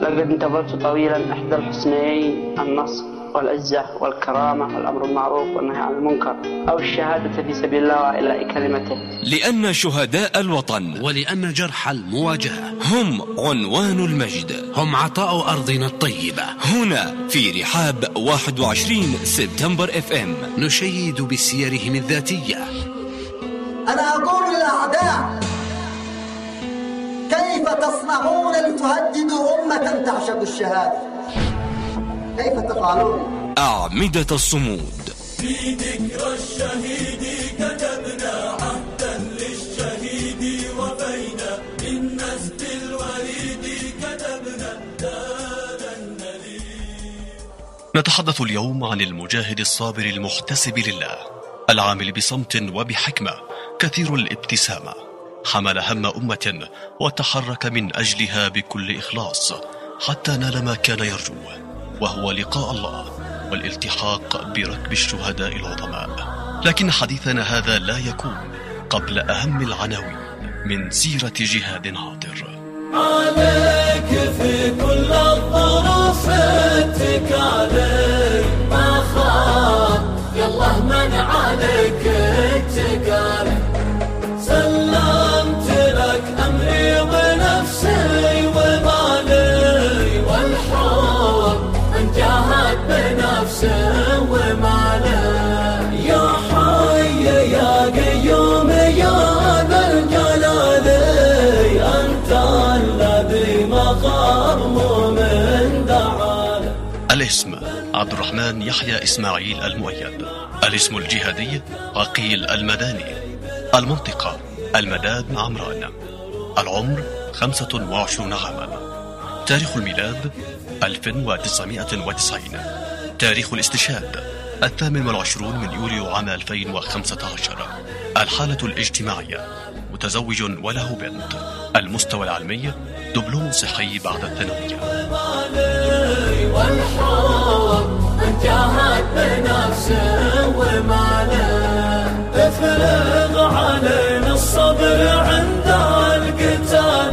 لقد انتظرت طويلا إحدى الحسنيين، النصر والعزة والكرامة والأمر المعروف والنهي عن المنكر، أو الشهادة في سبيل الله وإعلاء كلمته. لأن شهداء الوطن ولأن جرح المواجهة هم عنوان المجد، هم عطاء أرضنا الطيبة. هنا في رحاب 21 سبتمبر FM نشيد بسيرهم الذاتية. أنا أقول للأعداء: كيف تصنعون لتهددوا أمة تعشق الشهادة؟ كيف تفعلون؟ أعمدة الصمود. في ذكرى الشهيد كتبنا عهدا للشهيد وفينا من نسج الوريد كتبنا دار النبي. نتحدث اليوم عن المجاهد الصابر المحتسب لله، العامل بصمت وبحكمة، كثير الابتسامة، حمل هم أمة وتحرك من أجلها بكل إخلاص حتى نال ما كان يرجوه، وهو لقاء الله والالتحاق بركب الشهداء العظماء. لكن حديثنا هذا لا يكون قبل أهم العناوين من سيرة جهاد عاطر. عليك في كل الظروف اتكالي ما خاف، يالله من عليك اتكالي. سلمت لك أمري ونفسي ومالي والحب من جاهد بنفسي ومالي. يا حي يا قيوم يا ذا الجلال، أنت الذي مقام من دعاله. الاسم عبد الرحمن يحيى إسماعيل المؤيد. الاسم الجهادي عقيل المداني. المنطقة المداد عمران. العمر 25 عاما. تاريخ الميلاد 1990. تاريخ الاستشهاد 28 من يوليو عام 2015. الحالة الاجتماعية متزوج وله بنت. المستوى العلمي دبلوم صحي بعد الثانوية. والحب من جاهد بنفسه وماله. افرغ علينا الصبر عند القتال،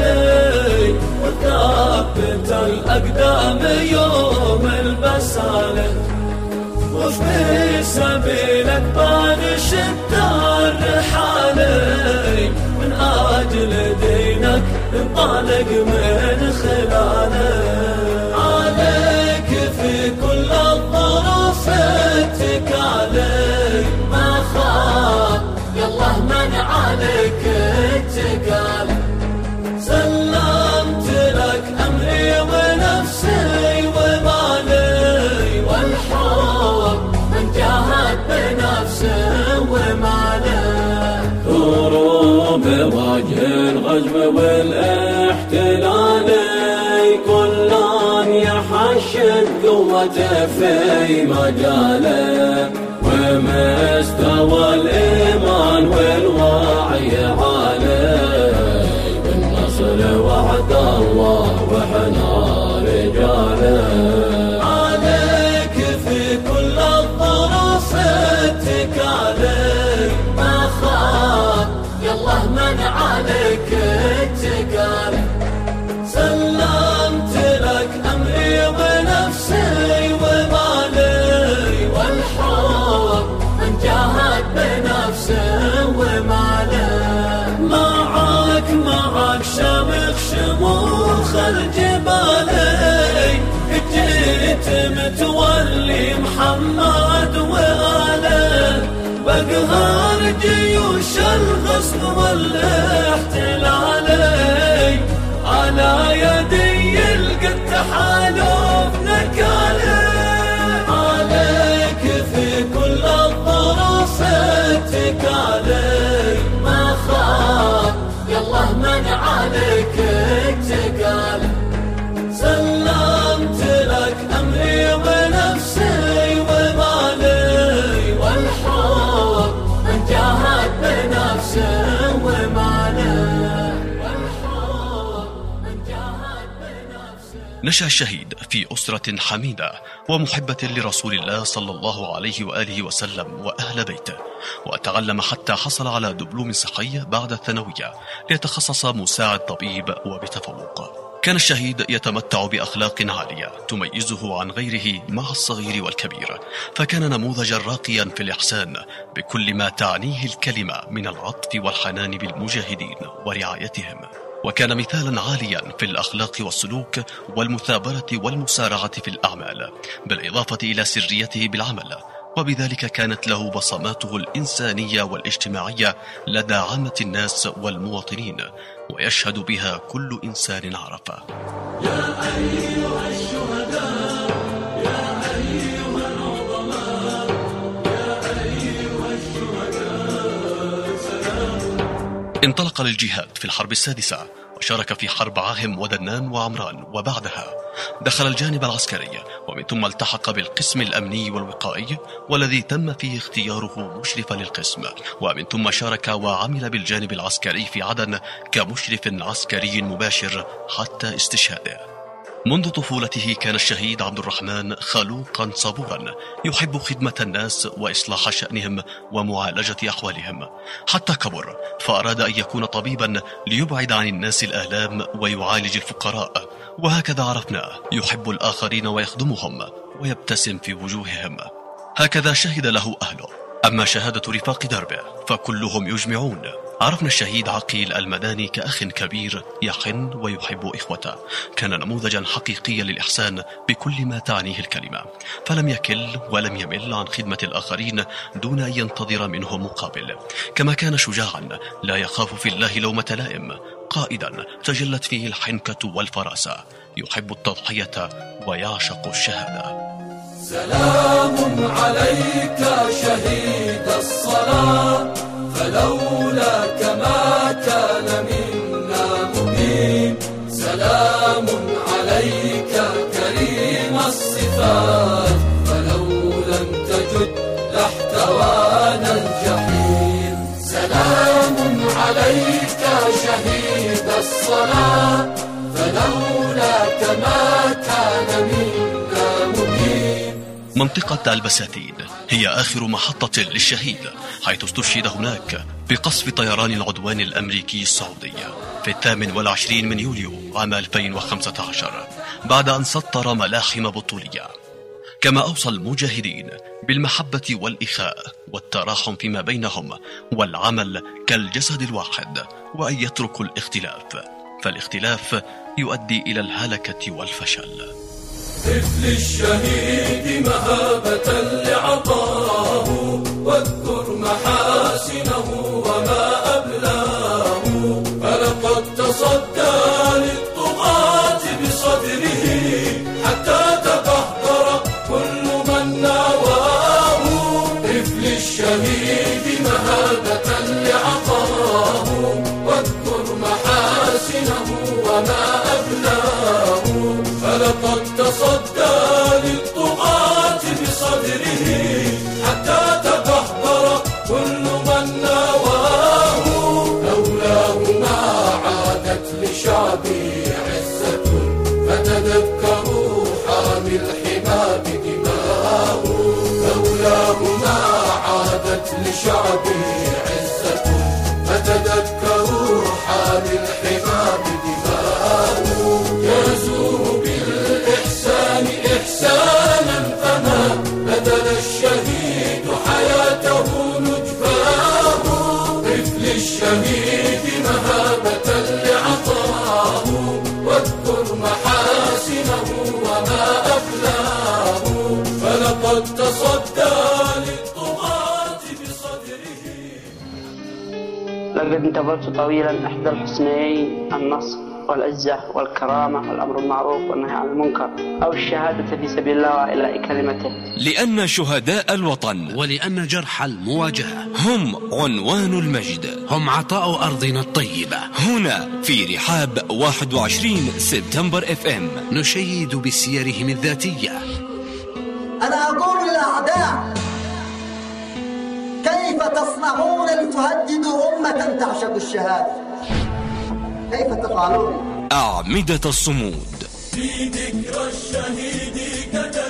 وثبت الأقدام يوم البسالة. وفي سبيلك بنشد الرحالة، من أجل دينك انطلق من خلاله. عليك في كل الظروف اتكالي ما خاف، يالله من عليك اتكالي. سلمت لك أمري ونفسي ومالي والحب من جاهد بنفسي ومالي. ثوروا بوجه الغزو والاحتلال، كلان يحشد قوته في مجاله. ومستوى الإيمان والوعي عالي، بالنصر وعد الله وحنا رجاله. عليك في كل الظروف اتكالي ما خاف، يالله من عليك اتكالي. سلمت لك أمري ونفسي ومالي والحب من جاهد بنفسي وماله. معك شامخ شموخ الجبالي، جيت متولي محمد وآله. بقهر جيوش الغصب والاحتلال، على يدي يلقى التحالف نكاله. عليك في كل الظروف اتكالي ما خاف، يالله من عليك اتكالي. سلمت لك أمري ونفسي ومالي والحب من جاهد بنفسي وماله. نشأ الشهيد في أسرة حميدة ومحبة لرسول الله صلى الله عليه وآله وسلم وأهل بيته، وتعلم حتى حصل على دبلوم صحي بعد الثانوية ليتخصص مساعد طبيب وبتفوق. كان الشهيد يتمتع بأخلاق عالية تميزه عن غيره مع الصغير والكبير، فكان نموذجا راقيا في الإحسان بكل ما تعنيه الكلمة من العطف والحنان بالمجاهدين ورعايتهم، وكان مثالا عاليا في الأخلاق والسلوك والمثابرة والمسارعة في الأعمال، بالإضافة إلى سريته بالعمل، وبذلك كانت له بصماته الإنسانية والاجتماعية لدى عامة الناس والمواطنين، ويشهد بها كل إنسان عرفه. يا أيها الشهداء، يا أيها العظماء، يا أيها الشهداء سلام. انطلق للجهاد في الحرب السادسة، وشارك في حرب عاهم ودنان وعمران، وبعدها دخل الجانب العسكري، ومن ثم التحق بالقسم الأمني والوقائي والذي تم فيه اختياره مشرفا للقسم، ومن ثم شارك وعمل بالجانب العسكري في عدن كمشرف عسكري مباشر حتى استشهاده. منذ طفولته كان الشهيد عبد الرحمن خلوقا صبورا يحب خدمة الناس وإصلاح شأنهم ومعالجة أحوالهم، حتى كبر فأراد أن يكون طبيبا ليبعد عن الناس الآلام ويعالج الفقراء، وهكذا عرفناه يحب الآخرين ويخدمهم ويبتسم في وجوههم. هكذا شهد له أهله. أما شهادة رفاق دربه فكلهم يجمعون. عرفنا الشهيد عقيل المداني كأخ كبير يحن ويحب إخوته، كان نموذجا حقيقيا للإحسان بكل ما تعنيه الكلمة، فلم يكل ولم يمل عن خدمة الآخرين دون أن ينتظر منهم مقابل، كما كان شجاعا لا يخاف في الله لومة لائم، قائدا تجلت فيه الحنكة والفراسة، يحب التضحية ويعشق الشهادة. سلام عليك شهيد الصلاة، فلولاك ما كان منا مبين. سلام عليك كريم الصفات، فلو لم تجد لاحتوانا الجحيم. سلام عليك شهيد الصلاة، فلولاك ما كان منا مبين. منطقة البساتين هي آخر محطة للشهيد، حيث استشهد هناك بقصف طيران العدوان الأمريكي السعودي في 28 من يوليو عام 2015 بعد أن سطر ملاحم بطولية. كما أوصى المجاهدين بالمحبة والإخاء والتراحم فيما بينهم والعمل كالجسد الواحد، وأن يتركوا الاختلاف، فالاختلاف يؤدي إلى الهلكة والفشل. طفل الشهيد مهابة لعطاه، واذكر محاسنه وما أبلاه. فلقد تصدى للطغاة بصدره، حتى تقهقر كل من ناواه. طفل الشهيد مهابة لعطاه، واذكر محاسنه وما أبلاه. فلقد تصدى للطغاة بصدره، حتى تقهقر كل من ناواه. لولاه ما عادت لشعبي عزة، فتذكروا حامي الحمى بدماه. لولاه ما عادت لشعبي عزة، فتذكروا حامي الحمى بدماه. يزور بالإحسان إحسانا، فما بدل الشهيد حياته نجفاه. طفل الشهيد مهابة لعطاه، واذكر محاسنه وما أبلاه. فلقد تصدى للطغاة بصدره. لقد انتظرت طويلا إحدى الحسنيين، النصر والعزة والكرامة والأمر المعروف والنهي عن المنكر، أو الشهادة في سبيل الله وإعلاء كلمته. لأن شهداء الوطن ولأن جرح المواجهة هم عنوان المجد، هم عطاء أرضنا الطيبة. هنا في رحاب 21 سبتمبر FM نشيد بسيرهم الذاتية. أنا أقول للأعداء: كيف تصنعون لتهددوا أمة تعشق الشهادة؟ كيف تفعلون؟ أعمدة الصمود في ذكرى الشهيد كتب